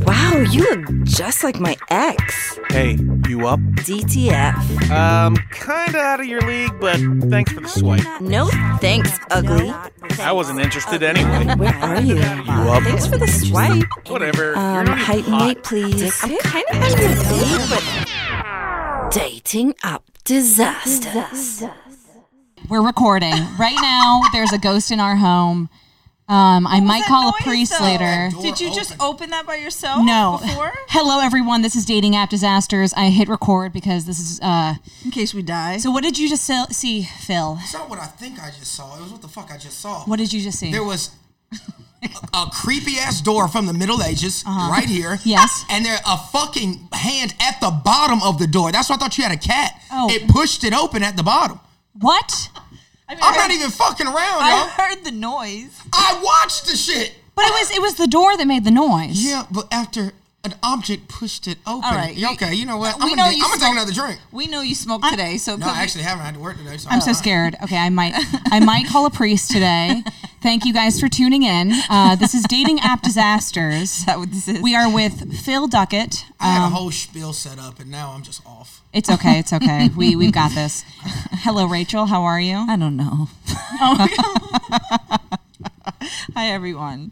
Wow, you look just like my ex. Hey, you up? DTF. Kinda out of your league, but thanks for the swipe. No thanks, ugly. I wasn't interested anyway. Where are you? up? Thanks for the swipe. Whatever. You're not even Height and hot. weight, please. I'm kind of on a date, but dating up disasters. We're recording. Right now, there's a ghost in our home. I might call a priest later. Did you just open that by yourself? No. Before? Hello, everyone. This is Dating App Disasters. I hit record because this is... In case we die. So what did you just see, Phil? It's not what I think I just saw. It was what the fuck I just saw. What did you just see? There was a creepy ass door from the Middle Ages right here. Yes. And there a fucking hand at the bottom of the door. That's why I thought you had a cat. Oh. It pushed it open at the bottom. What? I'm not even fucking around, I y'all. heard the noise. I watched the shit. But it was the door that made the noise. Yeah, but after an object pushed it open. All right. Okay, you know what? We I'm know going you to take smoked- another drink. We know you smoked today, so No, I actually haven't. I had to work today. So I'm so scared. Okay, I might call a priest today. Thank you guys for tuning in. This is Dating App Disasters. Is that what this is? We are with Phil Duckett. I had a whole spiel set up, and now I'm just off. It's okay. It's okay. We've got this. Hello, Rachel. How are you? I don't know. Hi, everyone.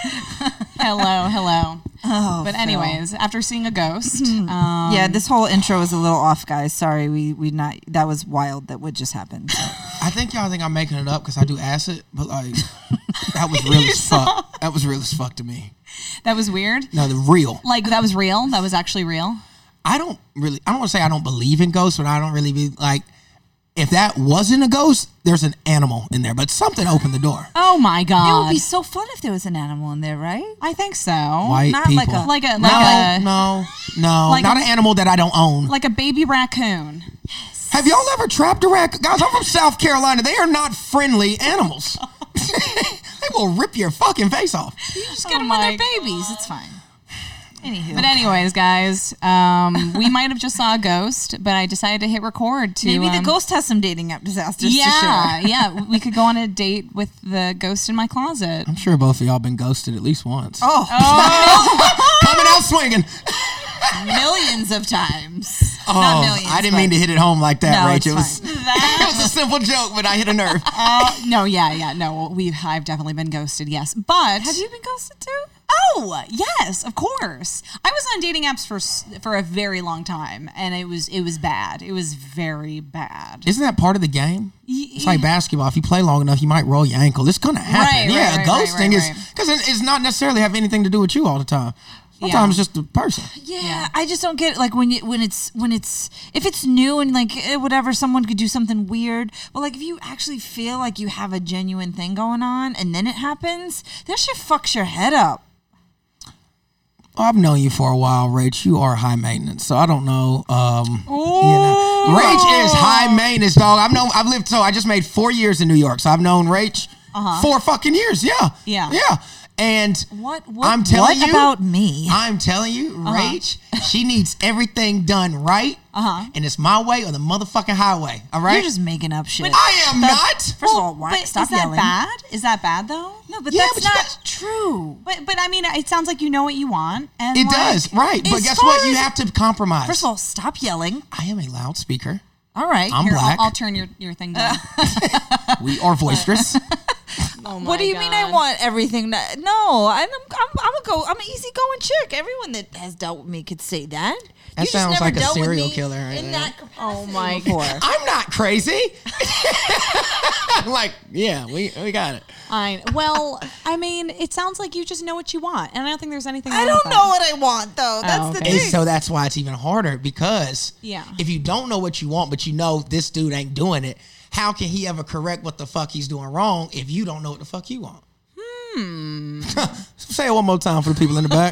Hello. Oh, But Phil. anyways, after seeing a ghost, Yeah, this whole intro was a little off, guys. Sorry, we not. That was wild. That would just happen. So. I think y'all think I'm making it up because I do acid, but like that was real as fuck. That was real as fuck to me. that was weird. No, the real. Like that was real. That was actually real. I don't want to say I don't believe in ghosts, but I don't really be like, if that wasn't a ghost, there's an animal in there, but something opened the door. Oh my It god! would be so fun if there was an animal in there, right? I think so. White not like people. a- Like a No, Like not a- an animal that I don't own. like a baby raccoon. Have y'all ever trapped a raccoon? Guys, I'm from South Carolina. They are not friendly animals. They will rip your fucking face off. You just get them when they're babies. It's fine. Anywho. But anyways, guys, we might have just saw a ghost, but I decided to hit record to Maybe the ghost has some dating app disasters to Yeah, share. yeah. We could go on a date with the ghost in my closet. I'm sure both of y'all been ghosted at least once. Oh, Coming out swinging. millions of times. Oh, Not millions. I didn't mean to hit it home like that, No, Rach. it's It was, fine. it was a simple joke, but I hit a nerve. No, yeah. No, I've definitely been ghosted, yes. But Have you been ghosted too? Oh, yes, of course. I was on dating apps for a very long time, and it was bad. It was very bad. Isn't that part of the game? It's like basketball. If you play long enough, you might roll your ankle. It's going to happen. Right, ghosting is right. because it's not necessarily have anything to do with you all the time. Sometimes it's just the person. Yeah, I just don't get it. Like when it's if it's new and like whatever, someone could do something weird. But like if you actually feel like you have a genuine thing going on and then it happens, that shit fucks your head up. I've known you for a while, Rach. You are high maintenance, so I don't know. Rach is high maintenance, dog. I just made 4 years in New York, so I've known Rach 4 fucking years. Yeah. And What I'm telling what you about me? I'm telling you, Rach, she needs everything done right, and it's my way or the motherfucking highway. All right, You're just making up shit. I am not. First of all, why But stop is that yelling? bad? Is that bad though? No, but Yeah, that's but you not got- true. But I mean, it sounds like you know what you want, and It like, does, right? But as guess far what? You as- have to compromise. First of all, stop yelling. I am a loudspeaker. All right. I'm Here, black. I'll turn your thing down. We are boisterous. What do you mean? I want everything? No, I'm an easygoing chick. Everyone that has dealt with me could say that. That You just sounds never like a dealt with serial me killer right in there. that capacity before. I'm not crazy. Like, yeah, we got it. Well, I mean, it sounds like you just know what you want, and I don't think there's anything. I wrong don't with know that. what I want though. That's the okay. thing. And so that's why it's even harder because Yeah. if you don't know what you want, but you know this dude ain't doing it, how can he ever correct what the fuck he's doing wrong if you don't know what the fuck you want? Say it one more time for the people in the back.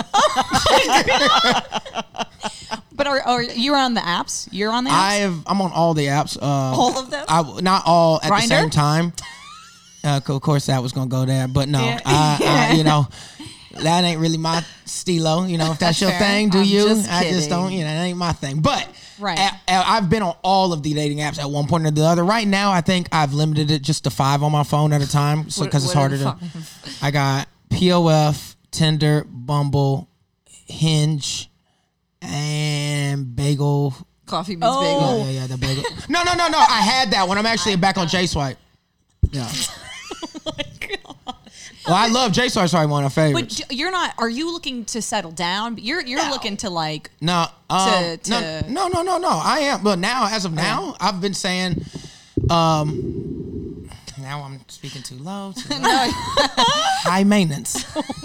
But are you on the apps? You're on the apps. I'm on all the apps. All of them? Not all at Grindr? the same time. Of course, that was gonna go there, but no, Yeah. I that ain't really my stilo. If that's your fair. thing, do I'm you? just I just don't. kidding. That ain't my thing. But Right. I've been on all of the dating apps at one point or the other. Right now, I think I've limited it just to 5 on my phone at a time, so because it's What harder are the to. I got POF, Tinder, Bumble, Hinge and Bagel. Coffee meets bagel. Yeah, the bagel. No. I had that one. I'm actually back on J-Swipe. Yeah. Oh my God. Well, I love J-Swipe's probably one of my favorites. But you're not. Are you looking to settle down? You're looking to like. No, to- no. I am. But now, as of now, I've been saying, now I'm speaking too low. High maintenance.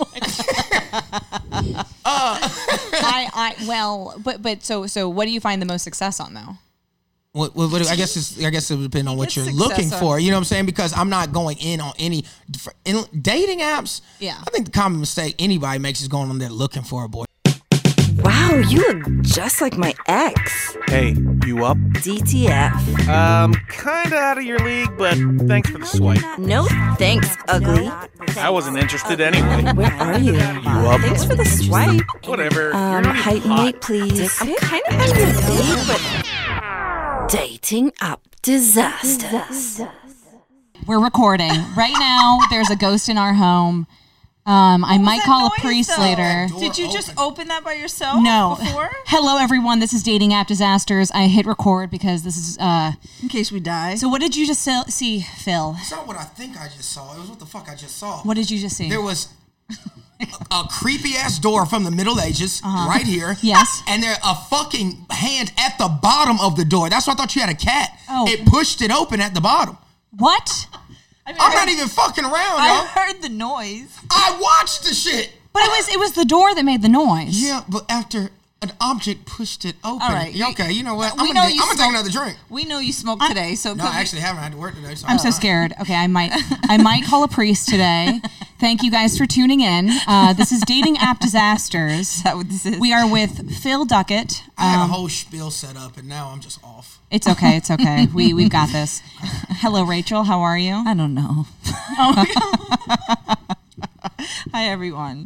So what do you find the most success on though? What I guess it would depend on what you're Success looking on- for. You know what I'm saying? Because I'm not going in on any dating apps. Yeah. I think the common mistake anybody makes is going on there looking for a boy. Wow, you look just like my ex. Hey, you up? DTF. Kinda out of your league, but thanks for the swipe. No thanks, ugly. I wasn't interested anyway. Where are you? up? Thanks for the swipe. Whatever. You're not even Height hot. me, please. I'm kind of on your date, but dating up disasters. We're recording right now. There's a ghost in our home. I might that call a noise, priest though? later. Did you just open that by yourself? No. Before? Hello, everyone. This is Dating App Disasters. I hit record because this is. In case we die. So, what did you just see, Phil? It's not what I think I just saw. It was what the fuck I just saw. What did you just see? There was a creepy ass door from the Middle Ages right here. Yes. And there a fucking hand at the bottom of the door. That's why I thought you had a cat. Oh. It pushed it open at the bottom. What? I'm not even fucking around, I y'all. heard the noise. I watched the shit. But it was the door that made the noise. Yeah, but after an object pushed it open. All right. Okay, you know what? We I'm know gonna you take smoke- another drink. We know you smoked today, so No, I actually haven't had to work today. So I'm so scared. Okay, I might call a priest today. Thank you guys for tuning in. This is Dating App Disasters. Is that what this is? We are with Phil Duckett. I had a whole spiel set up, and now I'm just off. It's okay. It's okay. We've got this. Hello, Rachel. How are you? I don't know. Hi, everyone.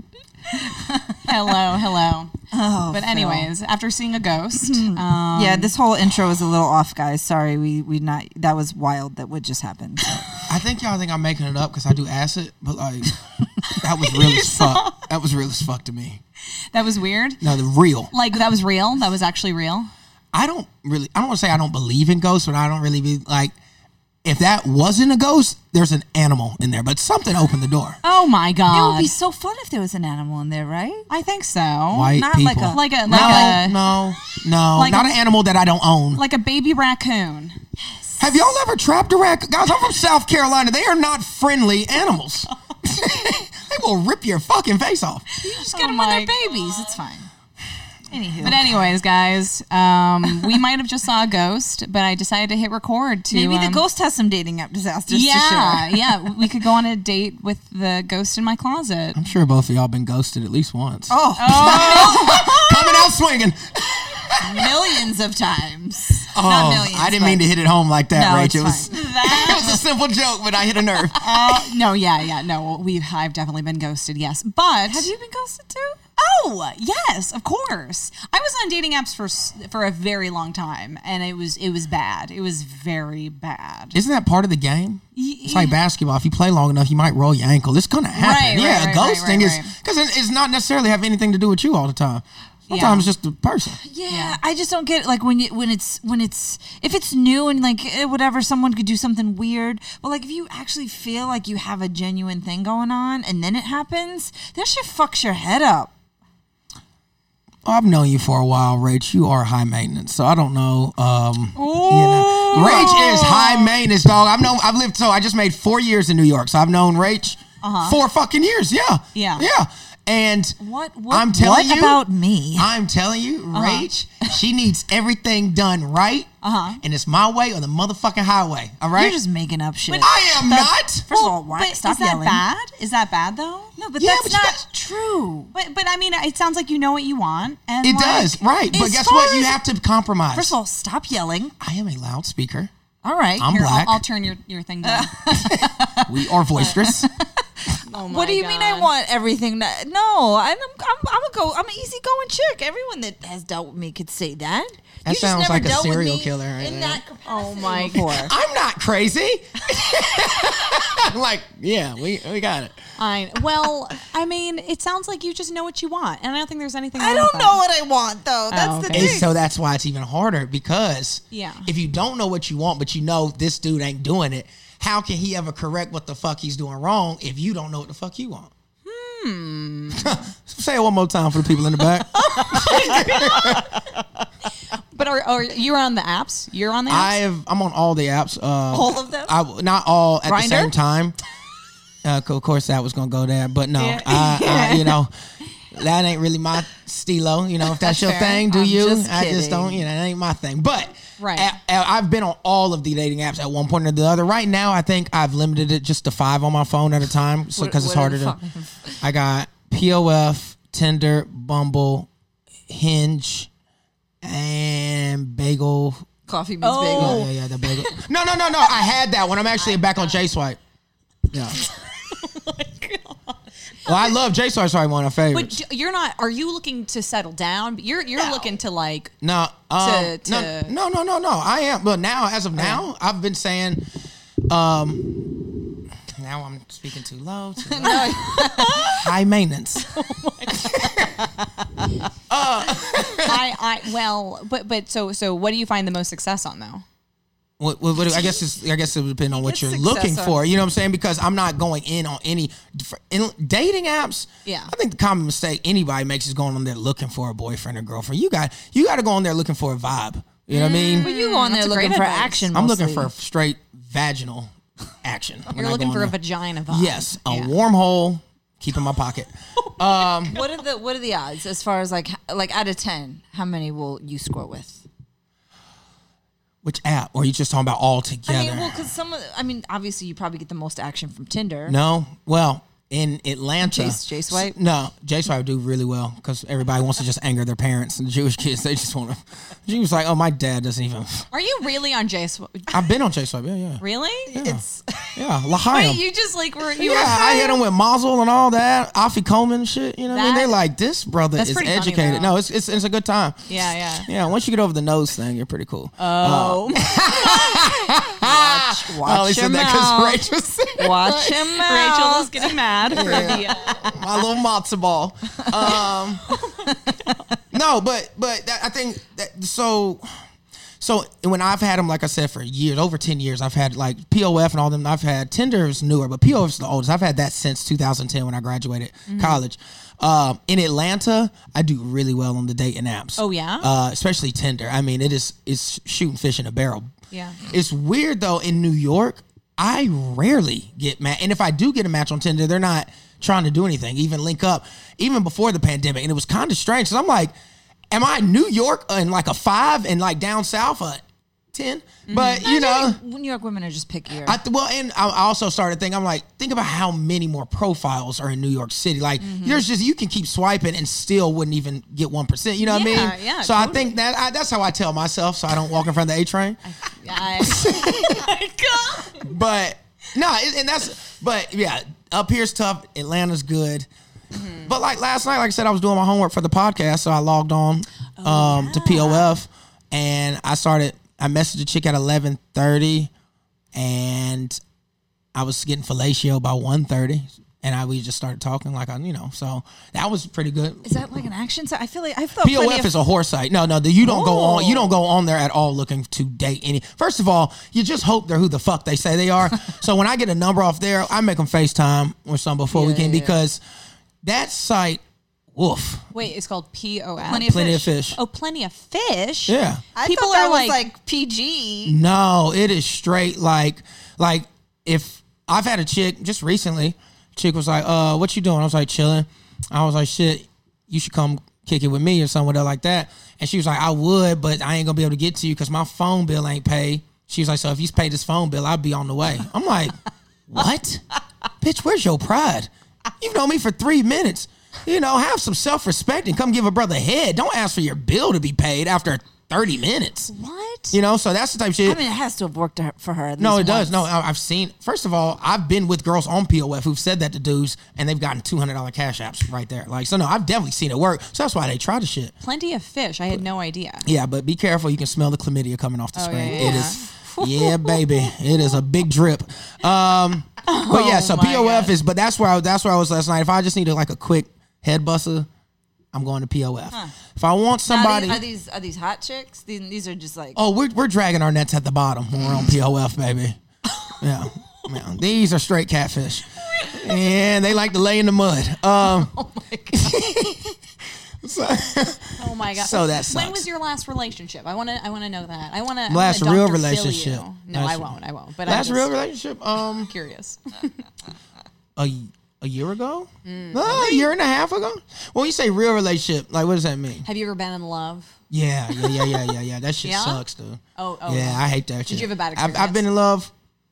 Hello. Oh, But Phil. anyways, after seeing a ghost, Yeah, this whole intro was a little off, guys. Sorry, we not. That was wild. That what just happened. So. I think y'all think I'm making it up because I do acid, but like that was real as fuck. That was real as fuck to me. that was weird. No, the real. Like that was real. That was actually real. I don't want to say I don't believe in ghosts, but I don't really be like, if that wasn't a ghost, there's an animal in there, but something opened the door. Oh my It god. would be so fun if there was an animal in there, right? I think so. White not people. like a- No, Like not a- an animal that I don't own. like a baby raccoon. Have y'all ever trapped a raccoon? Guys, I'm from South Carolina. They are not friendly animals. They will rip your fucking face off. Just get them when they're babies. It's fine. Anywho, But anyways, guys, we might have just saw a ghost, but I decided to hit record to maybe the ghost has some dating app disasters to Yeah, share. yeah. We could go on a date with the ghost in my closet. I'm sure both of y'all been ghosted at least once. Oh, Coming out swinging. millions of times. Oh, Not millions. I didn't mean to hit it home like that, No, Rach. it's It was, fine. it was a simple joke, but I hit a nerve. No, yeah, no. I've definitely been ghosted. Yes, but Have you been ghosted too? Oh, yes, of course. I was on dating apps for a very long time, and it was bad. It was very bad. Isn't that part of the game? It's like basketball. If you play long enough, you might roll your ankle. It's gonna happen. Right, ghosting is right. because it's not necessarily have anything to do with you all the time. Sometimes it's just the person. Yeah, I just don't get it. Like when it's if it's new and like whatever, someone could do something weird. But like if you actually feel like you have a genuine thing going on and then it happens, that shit fucks your head up. I've known you for a while, Rach. You are high maintenance, so I don't know. Rach is high maintenance, dog. I just made 4 years in New York, so I've known Rach 4 fucking years. Yeah. And What I'm telling what you about me? I'm telling you, Rach, she needs everything done right, and it's my way or the motherfucking highway. All right, You're just making up shit. I am not. First of all, why But stop is that yelling? bad? Is that bad though? No, but Yeah, that's but you not got- true. But I mean, it sounds like you know what you want, and It like, does, right? But as guess far what? You as- have to compromise. First of all, stop yelling. I am a loudspeaker. All right. I'm Here, black. I'll turn your thing down. We are boisterous. Oh What do you mean? I God. want everything? No, I'm an easygoing chick. Everyone that has dealt with me could say that. That just sounds never like a dealt with serial me killer right in there. that capacity Oh my before. I'm not crazy. I'm like, yeah, we got it. Well, I mean, it sounds like you just know what you want, and I don't think there's anything wrong I don't with know that. what I want though. That's the okay. thing. And so that's why it's even harder because Yeah. if you don't know what you want, but you know this dude ain't doing it, how can he ever correct what the fuck he's doing wrong if you don't know what the fuck you want? Say it one more time for the people in the back. But are you're on the apps? You're on the apps? I'm on all the apps. All of them? Not all at Grindr? the same time. Of course, that was gonna go there, but no, Yeah. I that ain't really my stilo. You know, if that's your fair. thing, do I'm you? just I just don't. kidding. That ain't my thing. But Right. I've been on all of the dating apps at one point or the other. Right now, I think I've limited it just to 5 on my phone at a time, so because it's What are harder the to. I got POF, Tinder, Bumble, Hinge, and Bagel. Coffee means Oh. bagel. Yeah, the bagel. No. I had that one. I'm actually back on J Swipe. Yeah. Well, I love J Swipe. Sorry, one of my favorites. But you're not. Are you looking to settle down? You're looking to like. No, to- no. I am. But now, as of now, I've been saying. Now I'm speaking too low. High maintenance. But so what do you find the most success on though? What I guess it would depend on what you're Success looking on- for. You know what I'm saying? Because I'm not going in on any in dating apps. Yeah. I think the common mistake anybody makes is going on there looking for a boyfriend or girlfriend. You got to go on there looking for a vibe. You know what I mean? But you go on there That's a looking great for advice. action. I'm looking mostly. for straight vaginal action. when You're I looking go for on a there. vagina vibe. Yes, a Yeah. warm hole. Keep in my pocket. What are the odds as far as like out of 10? How many will you score with? Which app? Or are you just talking about all together? I mean, well, because obviously you probably get the most action from Tinder. No. Well, in Atlanta, J-Swipe? No, J-Swipe do really well because everybody wants to just anger their parents, and the Jewish kids they just want to. She was like, "Oh, my dad doesn't even." Are you really on J-Swipe? I've been on J-Swipe, yeah, Really? It's yeah, L'Chaim. Wait, you just like were Yeah, I hit him with Mazel and all that, Afi Coleman and shit. You know what I mean? That- They're like, this brother That's is pretty funny, educated. though. No, it's a good time. Yeah. Yeah, once you get over the nose thing, you're pretty cool. Oh. I watch said your that mouth. because Rachel said Watch him out. Rachel is getting mad for the. my little matzo ball. No, but I think that so when I've had them, like I said, for years, over 10 years, I've had like POF and all them. I've had Tinder is newer, but POF is the oldest. I've had that since 2010 when I graduated college. In Atlanta, I do really well on the dating apps. Oh, yeah? Especially Tinder. I mean, it's shooting fish in a barrel. Yeah. It's weird though. In New York, I rarely get matched, and if I do get a match on Tinder, they're not trying to do anything, even link up, even before the pandemic. And it was kind of strange because I'm like, am I New York in like a 5 and like down south a 10? But you know, New York women are just pickier. and I also started thinking, I'm like, think about how many more profiles are in New York City. Like, there's just, you can keep swiping and still wouldn't even get 1%. You know what I mean? Yeah, So I think that's how I tell myself, so I don't walk in front of the A train. But no, but yeah, up here's tough. Atlanta's good. But like last night, like I said, I was doing my homework for the podcast, so I logged on to POF, and I messaged a chick at 11:30, and I was getting fellatio by 1:30, and we just started talking so that was pretty good. Is that like an action site? I feel like I've thought POF is a whore site. No, you don't go on. You don't go on there at all looking to date any. First of all, you just hope they're who the fuck they say they are. So when I get a number off there, I make them FaceTime or something before we can because that site, woof. Wait, it's called POF. Plenty of fish. Oh, Plenty of Fish. Yeah. I People thought that are was like- PG. No, it is straight like if I've had a chick just recently. Chick was like, what you doing? I was like, chilling. I was like, shit, you should come kick it with me or somewhere like that. And she was like, I would, but I ain't gonna be able to get to you because my phone bill ain't paid. She was like, so if you pay this phone bill, I'll be on the way. I'm like, what? Bitch, where's your pride? You've known me for 3 minutes. You know, have some self-respect and come give a brother a head. Don't ask for your bill to be paid after 30 minutes. What? You know, so that's the type of shit. I mean, it has to have worked for her. At No, least it does. once. No, I've seen. First of all, I've been with girls on POF who've said that to dudes, and they've gotten $200 cash apps right there. Like, so no, I've definitely seen it work. So that's why they try the shit. Plenty of fish. I had no idea. Yeah, but be careful. You can smell the chlamydia coming off the screen. yeah, It yeah. is. Yeah, baby, it is a big drip. But yeah, so my POF God. is. But that's where I was last night. If I just needed like a quick head buster, I'm going to POF. If I want Now, somebody, are these hot chicks? These are just like. oh, we're dragging our nets at the bottom when we're on POF, baby. Yeah, yeah. These are straight catfish, and they like to lay in the mud. Oh my god. So that When sucks. was your last relationship? I want to know that. I want to. Last real relationship. No, Last- I won't. But Last I'm real just relationship, curious. a year ago, a year and a half ago. When you say real relationship, like what does that mean? Have you ever been in love? Yeah. That shit Yeah? sucks, dude. Oh. Yeah, I hate that shit. Did you have a bad I've experience? been in love.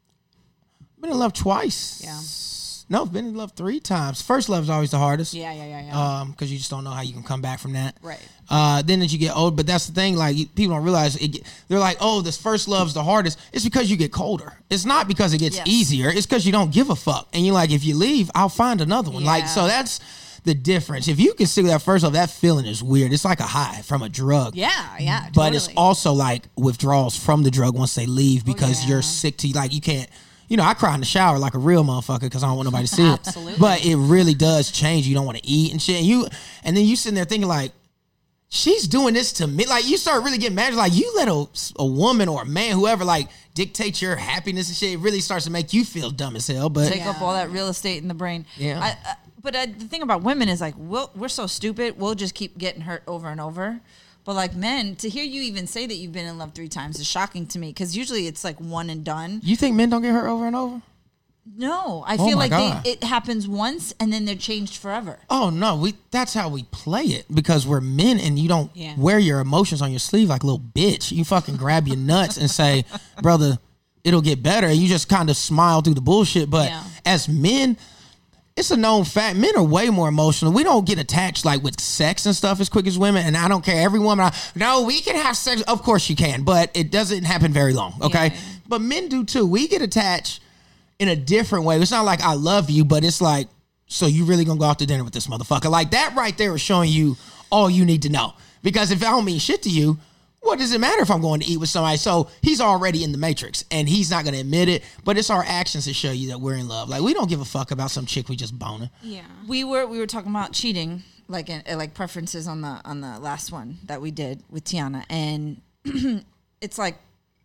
Been in love twice. Yeah. No, I've been in love 3 times. First love is always the hardest. Yeah. Because you just don't know how you can come back from that. Right. Then as you get old, but that's the thing. Like people don't realize they're like, oh, this first love's the hardest. It's because you get colder. It's not because it gets Yes. easier. It's because you don't give a fuck. And you're like, if you leave, I'll find another one. Like Yeah. so that's the difference. If you can see that first love, that feeling is weird. It's like a high from a drug. Yeah. But it's totally. also like withdrawals from the drug once they leave because yeah. you're sick to like you can't. You know, I cry in the shower like a real motherfucker because I don't want nobody to see it. Absolutely. But it really does change. You don't want to eat and shit. And then you sitting there thinking like, she's doing this to me. Like you start really getting mad. Like you let a woman or a man, whoever, like dictate your happiness and shit. It really starts to make you feel dumb as hell. But Take up all that real estate in the brain. Yeah. But the thing about women is like we're so stupid. We'll just keep getting hurt over and over. But like men, to hear you even say that you've been in love 3 times is shocking to me because usually it's like one and done. you think men don't get hurt over and over? No, I Oh feel my like God. it happens once and then they're changed forever. Oh no, that's how we play it because we're men and you don't Yeah. wear your emotions on your sleeve like a little bitch. You fucking grab your nuts and say, brother, it'll get better. And you just kind of smile through the bullshit. But Yeah. as men, it's a known fact. Men are way more emotional. We don't get attached like with sex and stuff as quick as women. And I don't care. Every woman, no, we can have sex. Of course you can, but it doesn't happen very long. Okay. Yeah. But men do too. We get attached in a different way. It's not like I love you, but it's like, so you really gonna go out to dinner with this motherfucker? Like that right there is showing you all you need to know. Because if I don't mean shit to you, what does it matter if I'm going to eat with somebody? So he's already in the matrix and he's not going to admit it, but it's our actions that show you that we're in love. Like we don't give a fuck about some chick we just boning. Yeah. We were talking about cheating, like preferences on the last one that we did with Tiana, and it's like,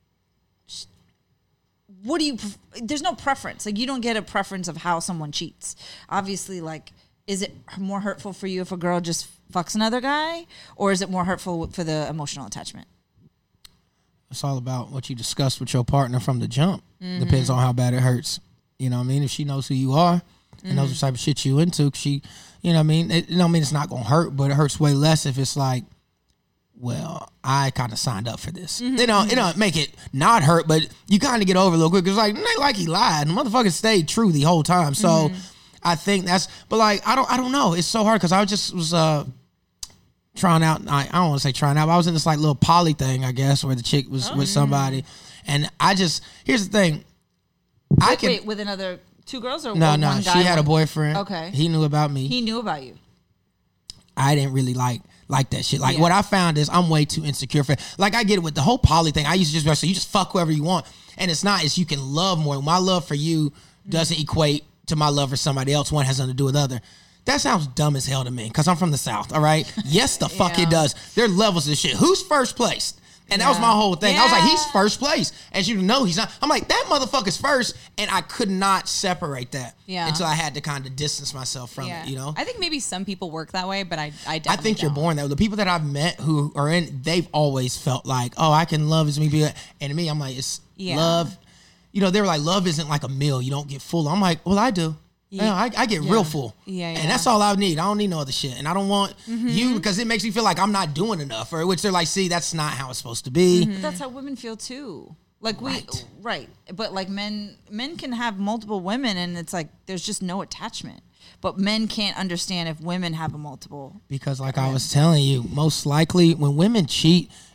what do you? There's no preference. Like you don't get a preference of how someone cheats. Obviously, like, is it more hurtful for you if a girl just fucks another guy, or is it more hurtful for the emotional attachment? It's all about what you discussed with your partner from the jump. Depends on how bad it hurts. You know what I mean? If she knows who you are and knows what type of shit you into, she, you know what I mean? It don't mean it's not going to hurt, but it hurts way less if it's like, well, I kind of signed up for this. It don't make it not hurt, but you kind of get over it a little quick. It's like, not like he lied. The motherfucker stayed true the whole time. So I think but like, I don't know. It's so hard because I was trying out. I don't want to say trying out, but I was in this like little poly thing, I guess, where the chick was with somebody. And here's the thing. Wait, with another 2 girls or No, one guy? she had a boyfriend. Okay. He knew about me. He knew about you. I didn't really like that shit. Like what I found is I'm way too insecure for like I get it with the whole poly thing. I used to just be like, so you just fuck whoever you want. And it's not, it's you can love more. My love for you doesn't equate to my love for somebody else. One has nothing to do with the other. That sounds dumb as hell to me because I'm from the South, all right? Yes, the fuck it does. There are levels of shit. Who's first place? And that was my whole thing. I was like, he's first place. As you know, he's not. I'm like, that motherfucker's first. And I could not separate that until I had to kind of distance myself from it, you know? I think maybe some people work that way, but I I definitely think you're don't. born that way. The people that I've met who are in, they've always felt like, oh, I can love as many people. And to me, I'm like, it's love. You know, they were like, love isn't like a meal. You don't get full. I'm like, well, I do. Yeah, I get real full. Yeah. And that's all I need. I don't need no other shit. And I don't want you because it makes me feel like I'm not doing enough. Or which they're like, see, that's not how it's supposed to be. But that's how women feel too. Like right. But like men can have multiple women and it's like there's just no attachment. But men can't understand if women have a multiple. Because like I was telling you, most likely when women cheat,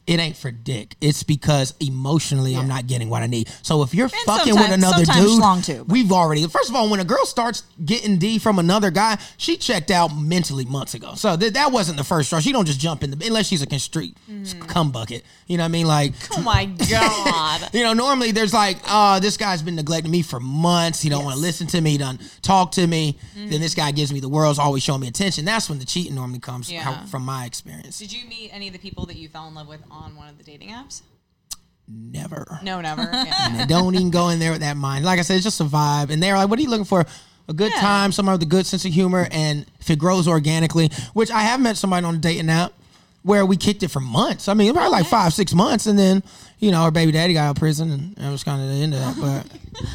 it ain't for dick. It's because emotionally I'm not getting what I need. So if you're fucking with sometimes- another sometimes dude, schlong too, but- we've already, first of all, when a girl starts getting D from another guy, she checked out mentally months ago. So that wasn't the first straw. She don't just jump in unless she's a constrict cum bucket. You know what I mean? Like, Oh my God. you know, normally there's like, oh, this guy's been neglecting me for months. He don't want to listen to me. He doesn't talk to me. Then this guy gives me the world's always showing me attention. That's when the cheating normally comes from my experience. Did you meet any of the people that you fell in love with on one of the dating apps? Never. No, never. Yeah. And don't even go in there with that mind. Like I said, it's just a vibe. And they're like, what are you looking for? A good time, somebody with a good sense of humor, and if it grows organically, which I have met somebody on a dating app where we kicked it for months. I mean, probably like 5-6 months, and then, you know, her baby daddy got out of prison, and that was kind of the end of that.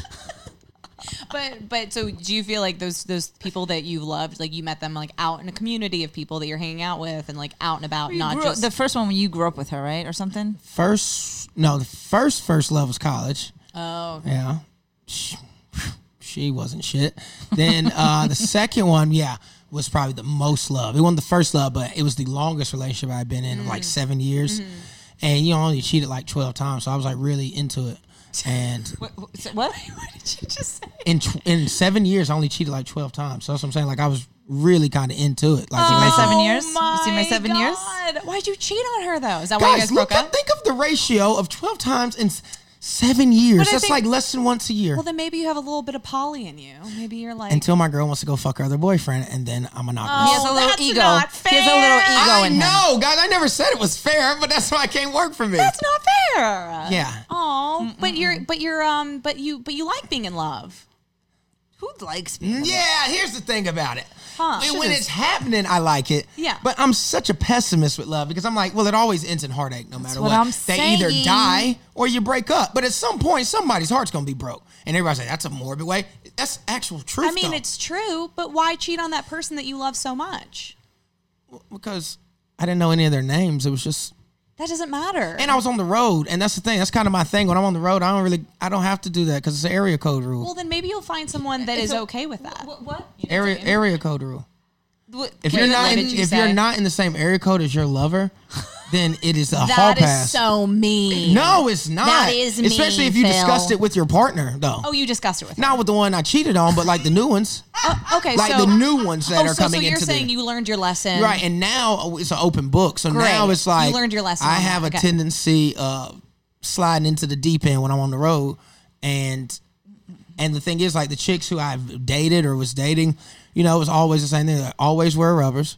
But so do you feel like those people that you loved, like you met them like out in a community of people that you're hanging out with and like out and about, not just the first one when you grew up with her, right, or something? The first love was college. Oh, okay. Yeah. She wasn't shit. Then the second one, was probably the most love. It wasn't the first love, but it was the longest relationship I'd been in, like 7 years. And you know, I only cheated like 12 times, so I was like really into it. And What? What did you just say? in 7 years, I only cheated like 12 times. So that's what I'm saying. Like I was really kind of into it. Like my it was- 7 years? Oh You see my 7 years? God. Why'd you cheat on her though? Is that why you guys, guys broke up? think of the ratio of 12 times in 7 years. But I That's think- like less than once a year. Well, then maybe you have a little bit of poly in you. Maybe you're like Until my girl wants to go fuck her other boyfriend, and then I'm monogamous. He has a little that's ego. not He has a little fair. ego I in him. know, guys. I never said it was fair, but that's why it can't work for me. that's not fair. Yeah. Oh, but you like being in love. Who likes me? Yeah, here's the thing about it. Huh. When it's happening, I like it. Yeah. But I'm such a pessimist with love because I'm like, well, it always ends in heartache no matter what what. I'm They either saying. die or you break up. But at some point, somebody's heart's going to be broke. And everybody's like, that's a morbid way. That's actual truth, I mean, though. it's true, but why cheat on that person that you love so much? Because I didn't know any of their names. It was just... That doesn't matter. And I was on the road, and that's the thing. That's kind of my thing. When I'm on the road, I don't have to do that because it's an area code rule. well, then maybe you'll find someone that is okay with that. What? Area code rule. If Wait, you're not what in, did you if say? you're not in the same area code as your lover, then it is a hall That pass. is so mean. No, it's not. That is especially mean, if you Phil. discussed it with your partner, though. Oh, you discussed it with her. Not with the one I cheated on, but like the new ones, Okay, like so the new ones that are coming so you're into saying the you learned your lesson, right. And now it's an open book, so Great. now it's like You learned your lesson I on have that. a Okay. tendency of sliding into the deep end when I'm on the road, and the thing is, like the chicks who I've dated or was dating, you know, it was always the same thing. They always wear rubbers.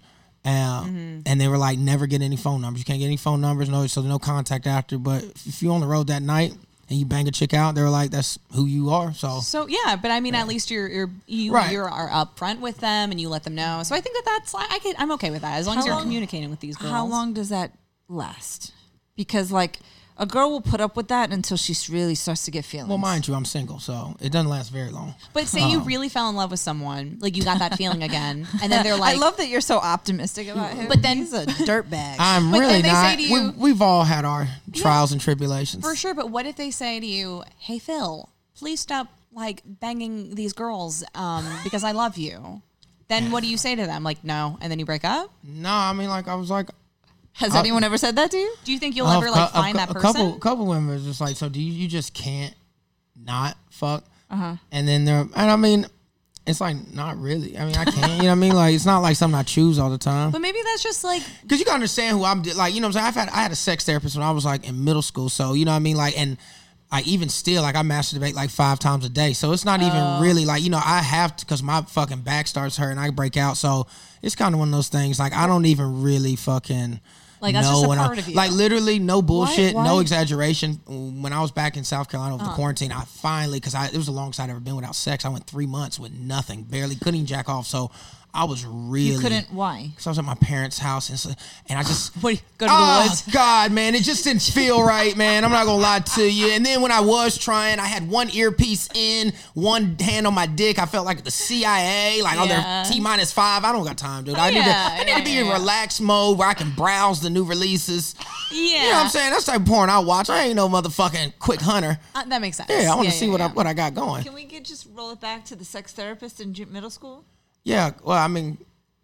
And they were like, never get any phone numbers. You can't get any phone numbers, no contact after. But if you're on the road that night and you bang a chick out, they were like, that's who you are. So yeah, but I mean, at least you Right. are upfront with them and you let them know. So I think that's I'm okay with that as long as you're communicating with these girls. How long does that last? Because like a girl will put up with that until she really starts to get feelings. well, mind you, I'm single, so it doesn't last very long. But say you really fell in love with someone, like you got that feeling again, and then they're like, I love that you're so optimistic about him. But then- he's a dirtbag. I'm But really then they say not. to you- We've all had our trials and tribulations. for sure. But what if they say to you, "Hey Phil, please stop like banging these girls because I love you." Then what do you say to them? Like no, and then you break up. No, I mean, like I was like, Has anyone ever said that to you? Do you think you'll ever like find that person? A couple women are just like, so do you just can't not fuck? And then and I mean, it's like not really. I mean, I can't. You know what I mean? Like it's not like something I choose all the time. But maybe that's just like Because you can understand who I'm like, you know what I'm saying? I had a sex therapist when I was like in middle school. So, you know what I mean? Like, and I even still, like I masturbate like 5 times a day. So it's not even really like, you know, I have to, because my fucking back starts hurting. I break out. So it's kind of one of those things. Like I don't even really fucking Like, that's know just a when part of you. Like literally no bullshit, Why? no exaggeration. When I was back in South Carolina over the quarantine, I finally, because it was the longest I'd ever been without sex. I went 3 months with nothing, barely, couldn't even jack off. So I was really. You couldn't. Why? Because I was at my parents' house and I just what? Go to the woods. God, man, it just didn't feel right, man. I'm not gonna lie to you. And then when I was trying, I had one earpiece in, one hand on my dick. I felt like the CIA, like on their T-5. I don't got time, dude. I need to be in relaxed mode where I can browse the new releases. Yeah, You know what I'm saying? That's the type of porn I watch. I ain't no motherfucking quick hunter. That makes sense. Yeah, I want to see what I got going. Can we just roll it back to the sex therapist in middle school? Yeah, well, I mean,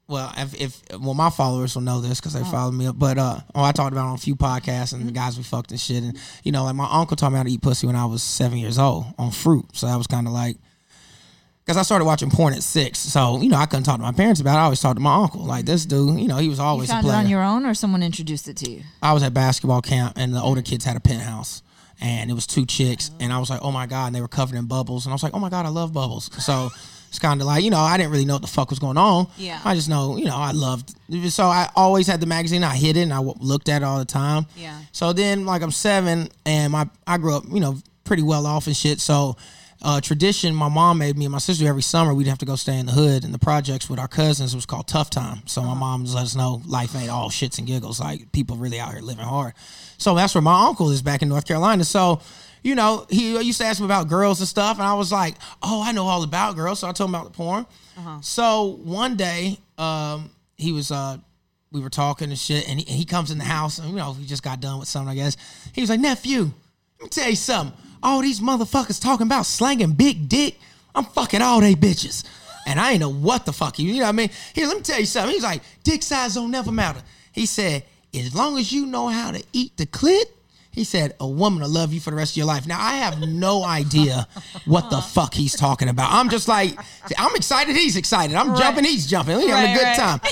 well, if my followers will know this because they follow me. But I talked about it on a few podcasts and the guys we fucked and shit. And like my uncle taught me how to eat pussy when I was 7 years old on fruit. So that was kind of like, because I started watching porn at 6. So I couldn't talk to my parents about it. I always talked to my uncle. Like this dude, he was always You a found it player. on your own, or someone introduced it to you? I was at basketball camp and the older kids had a penthouse. And it was 2 chicks, and I was like, oh my God, and they were covered in bubbles. And I was like, oh my God, I love bubbles. So it's kind of like, I didn't really know what the fuck was going on. Yeah. I just know, I loved. So I always had the magazine. I hid it, and I looked at it all the time. Yeah. So then, like, I'm 7, and I grew up, pretty well off and shit. So tradition my mom made me and my sister every summer, we'd have to go stay in the hood in the projects with our cousins. It was called Tough Time. So my mom just let us know life ain't all shits and giggles. Like, people really out here living hard. So that's where my uncle is back in North Carolina. So, he used to ask me about girls and stuff. And I was like, oh, I know all about girls. So I told him about the porn. So one day, we were talking and shit. And he comes in the house. And, he just got done with something, I guess. He was like, nephew, let me tell you something. All these motherfuckers talking about slanging big dick. I'm fucking all they bitches. And I ain't know what the fuck. You know what I mean? Here, let me tell you something. He's like, dick size don't never matter. He said, as long as you know how to eat the clit, he said, a woman will love you for the rest of your life. Now, I have no idea what the fuck he's talking about. I'm just like, I'm excited. He's excited. I'm jumping. He's jumping. We're having a good time.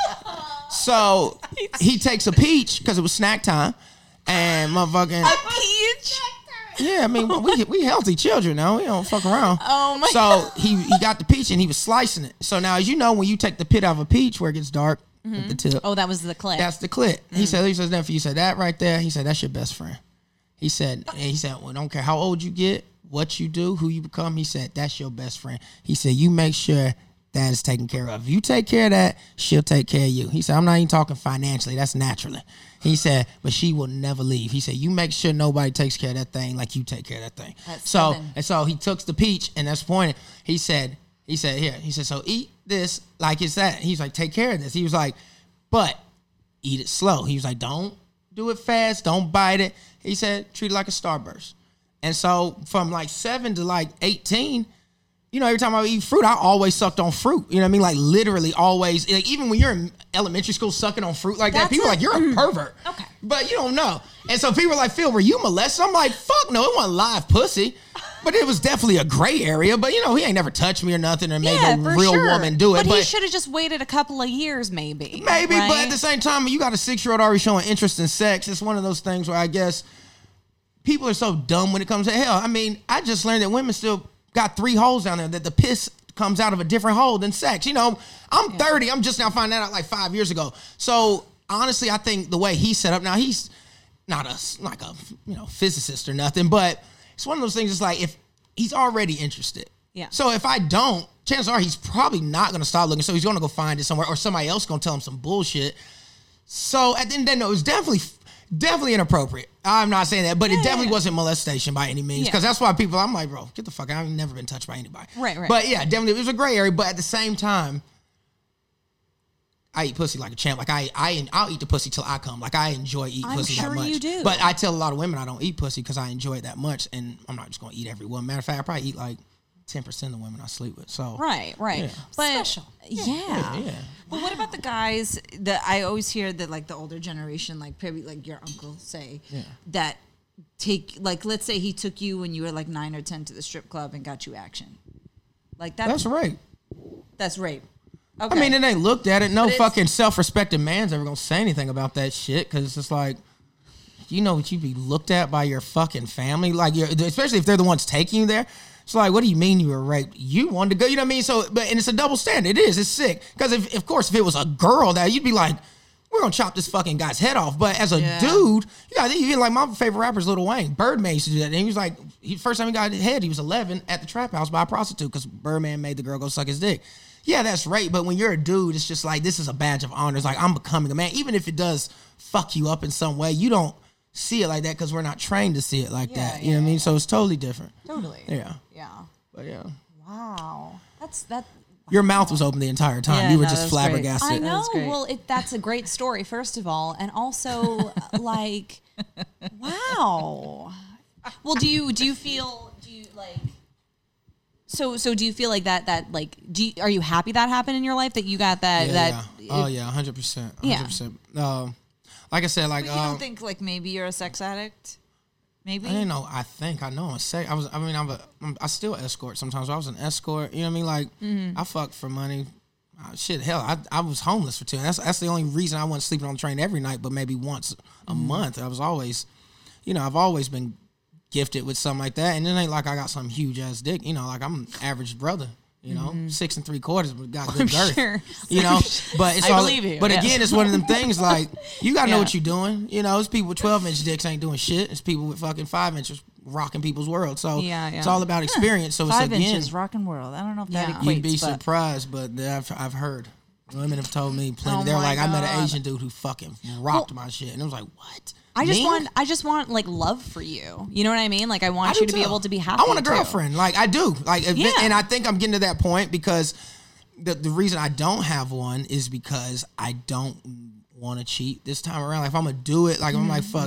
So he takes a peach because it was snack time. And motherfucking... A peach? Yeah, I mean, we healthy children now. We don't fuck around. Oh, my God. So he got the peach and he was slicing it. So now, as you know, when you take the pit out of a peach where it gets dark at the tip. Oh, that was the clit. That's the clit. He says, nephew, you said that right there. He said, that's your best friend. He said, well, I don't care how old you get, what you do, who you become. He said, that's your best friend. He said, you make sure that is taken care of. If you take care of that, she'll take care of you. He said, I'm not even talking financially. That's naturally. He said, but she will never leave. He said, you make sure nobody takes care of that thing like you take care of that thing. So he took the peach, and that's pointed. He said, so eat this like it's that. He's like, take care of this. He was like, but eat it slow. He was like, don't do it fast. Don't bite it. He said, treat it like a Starburst. And so from like 7 to like 18, every time I eat fruit, I always sucked on fruit. You know what I mean? Like literally always. Like even when you're in elementary school sucking on fruit like that, people are like, you're a pervert. Okay. But you don't know. And so people are like, Phil, were you molested? I'm like, fuck no, it wasn't live pussy. But it was definitely a gray area. But, he ain't never touched me or nothing or made no real woman do it. But he should have just waited a couple of years maybe. Maybe, right? but at the same time, you got a 6-year-old already showing interest in sex. It's one of those things where I guess people are so dumb when it comes to hell. I mean, I just learned that women still got 3 holes down there, that the piss comes out of a different hole than sex. I'm 30. I'm just now finding that out like 5 years ago. So honestly, I think the way he's set up now, he's not a physicist or nothing, but it's one of those things. It's like if he's already interested. Yeah. So if I don't, chances are he's probably not going to stop looking. So he's going to go find it somewhere, or somebody else going to tell him some bullshit. So at the end of the day, no, it was definitely inappropriate. I'm not saying that, but it definitely wasn't molestation by any means. Because that's why I'm like, bro, get the fuck out. I've never been touched by anybody. Right. But yeah, definitely, it was a gray area. But at the same time, I eat pussy like a champ. Like I'll eat the pussy till I come. Like I enjoy eating pussy that much. I'm sure you do. But I tell a lot of women I don't eat pussy because I enjoy it that much, and I'm not just gonna eat every one. Matter of fact, I probably eat like 10% of the women I sleep with. So Right. Yeah. But Special. Yeah. But what about the guys that I always hear that like the older generation, like probably like your uncle say that take, like, let's say he took you when you were like 9 or 10 to the strip club and got you action. Like that's rape. That's rape. Okay. I mean, it ain't looked at it. No But fucking self-respecting man's ever gonna say anything about that shit because it's just like, what you be looked at by your fucking family, like especially if they're the ones taking you there. It's like, what do you mean you were raped? You wanted to go, you know what I mean? So, and it's a double standard. It is. It's sick. Because if it was a girl, that you'd be like, we're gonna chop this fucking guy's head off. But as a dude, even like my favorite rapper is Lil Wayne. Birdman used to do that. And he was like, first time he got his head, he was 11 at the trap house by a prostitute because Birdman made the girl go suck his dick. Yeah, that's rape. But when you're a dude, it's just like, this is a badge of honor. It's like, I'm becoming a man. Even if it does fuck you up in some way, you don't see it like that because we're not trained to see it like that. You know what I mean? So it's totally different. Totally. Yeah. Yeah. But yeah. Wow. That. Your mouth was open the entire time. Yeah, you were no, just that was great. flabbergasted. I know. That's great. Well, that's a great story, first of all, and also like, wow. Well, do you like? So do you feel like that like are you happy that happened in your life, that you got that Oh yeah, 100%. Yeah. 100%. Like I said, like But you don't think like maybe you're a sex addict? Maybe. I didn't know. I know I'm a sex. I still escort sometimes. I was an escort. You know what I mean? Like I fucked for money. Shit, hell, I was homeless for 2. That's the only reason I wasn't sleeping on the train every night, but maybe once a month. I was always, I've always been gifted with something like that, and it ain't like I got some huge ass dick. Like I'm an average brother. 6 3/4, but got good girth. Sure. But it's I all. believe you, But yes. again, it's one of them things like you gotta know Yeah. what you're doing. It's people with 12-inch dicks ain't doing shit. It's people with fucking 5 inches rocking people's world. So Yeah. it's all about experience. So it's 5 again, inches, rockin' world. I don't know if that Yeah. equates. you'd be but surprised, but I've heard. Women have told me plenty. Oh They're my like, I met God. an Asian dude who fucking rocked my shit, and I was like, what? I just Me? want like love for you. You know what I mean? Like I I want do you to be too. able to be happy. I want a too. girlfriend. Like I do. Like, Yeah. and I think I'm getting to that point because the reason I don't have one is because I don't want to cheat this time around. Like if I'm gonna do it, like I'm like fuck.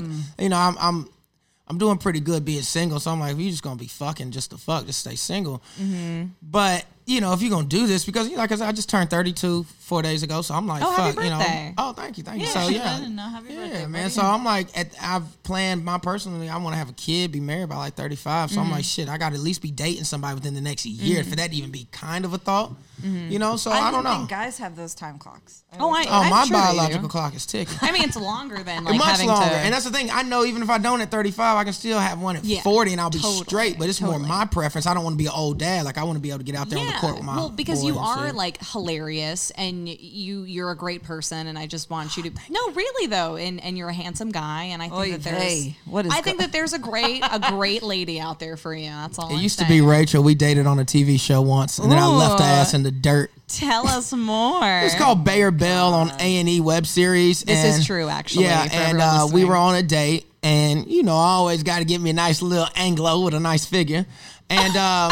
I'm doing pretty good being single, so I'm like, if you're just gonna be fucking just to fuck, just stay single. But if you're gonna do this, because like I said, I just turned 32 4 days ago, so I'm like, Oh, happy fuck, birthday. Oh, thank you. Yeah, So I yeah, didn't know. Happy birthday, man. buddy. So I'm like, I've planned I want to have a kid, be married by like 35. So I'm like, shit, I got to at least be dating somebody within the next year for that to even be kind of a thought. So I don't know. think guys have those time clocks. Oh, Oh, I'm my sure they do. biological clock is ticking. I mean, it's longer than like Much having longer, to. and that's the thing. I know even if I don't at 35, I can still have one at Yeah, 40, and I'll be totally, straight. But it's more totally. my preference. I don't want to be an old dad. Like I want to be able to get out there on the court with my well, because boys you and are shit. like hilarious and you're a great person, and I just want you to. No, really though, and you're a handsome guy, and I think Oy that there's. vey. What is I think go- that there's a great lady out there for you. That's all. It I'm used to saying. be Rachel. We dated on a TV show once, and then I left her Ooh. ass in the dirt. Tell us more. It's called Bayer Bell on A&E web series. This and- is true, actually, Yeah, for and everyone we listening. were on a date, and I always got to get me a nice little Anglo with a nice figure, and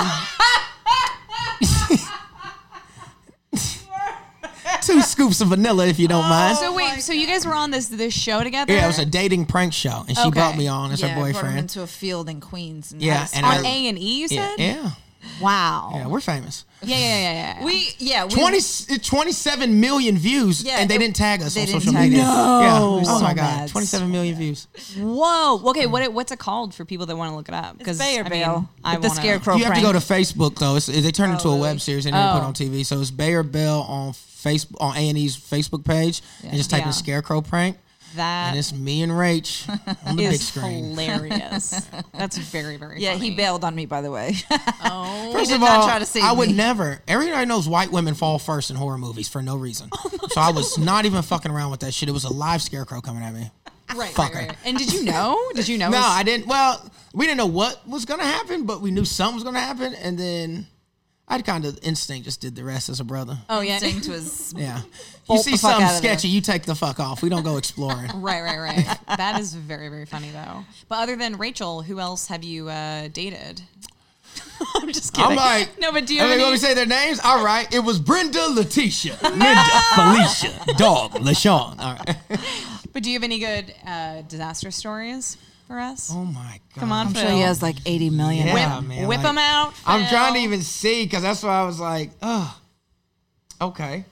2 scoops of vanilla if you don't mind. So wait, so you guys were on this show together? Yeah, it was a dating prank show, and she Okay. brought me on as her Brought him boyfriend. into a field in Queens. And Yeah, had a and on I- A&E. You Yeah, said? yeah, Wow. we're famous. Yeah. we 27 million views, Yeah, and they it- didn't tag us they on didn't social tag media. us. Yeah. No. Oh So my god, mad. 27 million views. Whoa. Okay. What's it called for people that want to look it up? It's Bayer I Bell. mean, I with the wanna- scarecrow You have to prank. go to Facebook though. They turned into a web series and then put Oh. on TV. So it's Bayer Bell on Facebook on A&E's Facebook page, and just type Yeah. in Scarecrow prank, That and it's me and Rach on the big is screen. hilarious. That's very very. Yeah, funny. he bailed on me, by the way. Oh. First did of not all, try to save I would me. never. Everybody knows white women fall first in horror movies for no reason. So I was not even fucking around with that shit. It was a live scarecrow coming at me. Right, Fucker. right. And did you know? Did you know? No, his- I didn't. Well, we didn't know what was gonna happen, but we knew something was gonna happen, and then I'd kind of instinct just did the rest as a brother. Oh yeah. Instinct was Yeah. You Bolt see the fuck something out of there. sketchy, you take the fuck off. We don't go exploring. Right. That is very very funny though. But other than Rachel, who else have you dated? I'm just kidding. I'm like, no, but do you I have mean, any? let me say their names. All right. It was Brenda, Letitia, Linda, Felicia, Dog, LaShawn. All right. But do you have any good disaster stories for us? Oh my God. Come on, I'm Phil. sure he has like 80 million. Yeah, Whip, man, whip like- them out. I'm trying to Phil. even see because that's why I was like, oh, okay.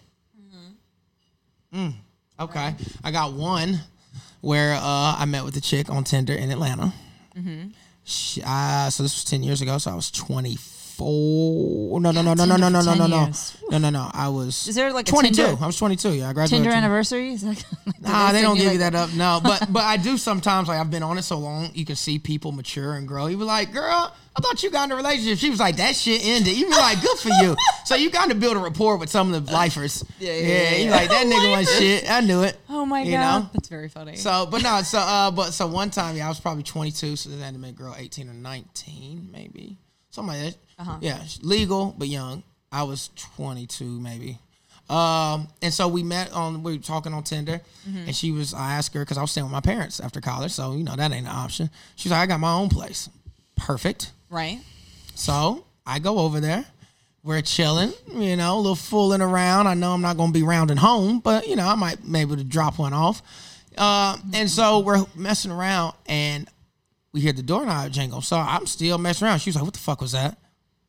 Okay. I got one where I met with a chick on Tinder in Atlanta. So this was 10 years ago, so I was 24. No. Tinder for 10 years. No. I was Is there like a 22. Tinder- I was 22. Yeah, I graduated. Tinder from- anniversary? Is that, Nah, they send don't give like you that up. No, but I do sometimes. Like I've been on it so long, you can see people mature and grow. You be like, girl, I thought you got in a relationship. She was like, that shit ended. You be like, good for you. So you kind of build a rapport with some of the lifers. Yeah. You like that nigga was shit. I knew it. Oh my You god, know? that's very funny. So, so one time, yeah, I was probably 22. So then I had to make girl 18 or 19, maybe something like that. Yeah, legal but young. I was 22, maybe. And so we were talking on Tinder, and I asked her because I was staying with my parents after college, so that ain't an option. She was like, I got my own place. Perfect. right? So I go over there. We're chilling, a little fooling around. I know I'm not going to be rounding home, but, I might be able to drop one off. And so we're messing around, and we hear the doorknob jingle. So I'm still messing around. She was like, what the fuck was that?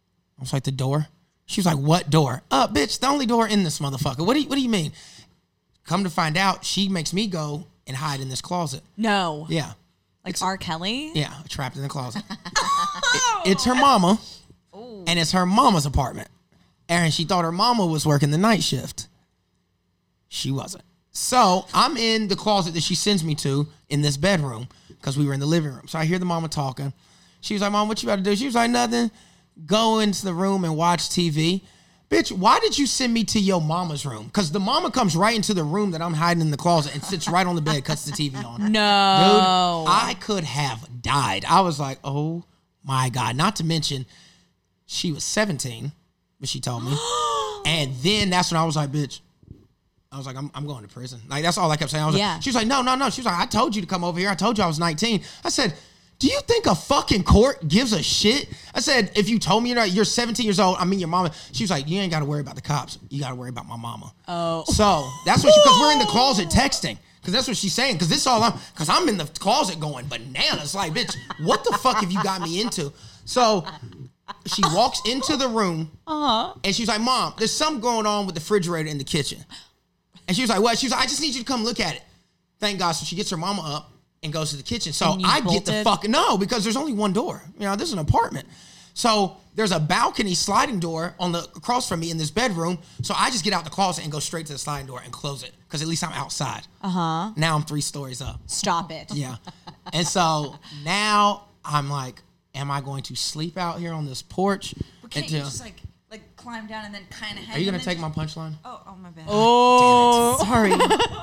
was like, the door? She was like, what door? Bitch, the only door in this motherfucker. What do you mean? Come to find out, she makes me go and hide in this closet. No. Yeah. Like R. Kelly? Yeah, trapped in the closet. It's her mama, and it's her mama's apartment. And she thought her mama was working the night shift. She wasn't. So I'm in the closet that she sends me to in this bedroom because we were in the living room. So I hear the mama talking. She was like, Mom, what you about to do? She was like, nothing. Go into the room and watch TV. Bitch, why did you send me to your mama's room? Because the mama comes right into the room that I'm hiding in the closet and sits right on the bed, cuts the TV on. No. Dude, I could have died. I was like, oh my God. Not to mention, she was 17, but she told me. And then that's when I was like, bitch, I was like, I'm going to prison. Like, that's all I kept saying. I was like, she was like, no. She was like, I told you to come over here. I told you I was 19. I said, do you think a fucking court gives a shit? I said, if you told me you're 17 years old, I mean your mama. She was like, you ain't got to worry about the cops. You got to worry about my mama. Oh. So that's what because we're in the closet texting. Because that's what she's saying. Because this all because I'm in the closet going bananas. Like, bitch, what the fuck have you got me into? So she walks into the room and she's like, Mom, there's something going on with the refrigerator in the kitchen. And she was like, what? She was like, I just need you to come look at it. Thank God. So she gets her mama up and goes to the kitchen. So I get the fuck, no, because there's only one door. You know, this is an apartment. So there's a balcony sliding door across from me in this bedroom. So I just get out the closet and go straight to the sliding door and close it. Because at least I'm outside. Now I'm 3 stories up. Stop it. Yeah. And so now I'm like, am I going to sleep out here on this porch? Can't you just like climb down and then kind of hang? Are you going to take my punchline? Oh my bad. Oh. Sorry.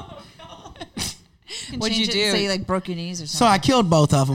What'd you do? Say you like broke your knees or something. So I killed both of them.